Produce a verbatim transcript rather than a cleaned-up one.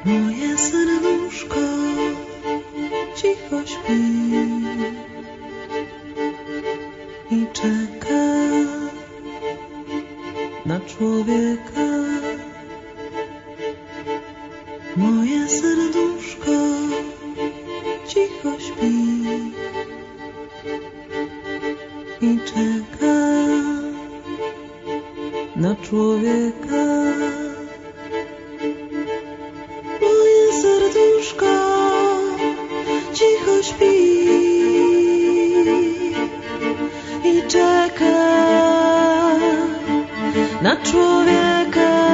Moje serduszko cicho śpi i czeka na człowieka. Moje serduszko cicho śpi i czeka na człowieka. Moje serduszko cicho śpi i czeka na człowieka.